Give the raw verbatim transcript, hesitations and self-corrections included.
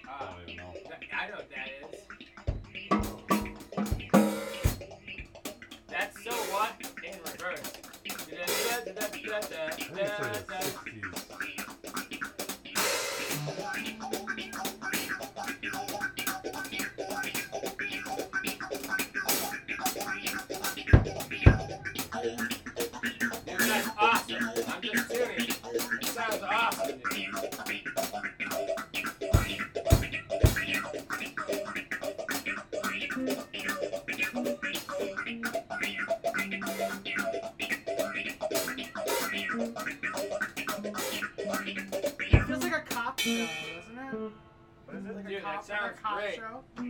I don't even know. I know what that is. That's so what in reverse. I think it's like the sixties. Dude, that's awesome. I'm just serious. It sounds awesome, dude. It feels like a cop show, doesn't it? What is it? Like a Dude, cop, that sounds like a cop great. show.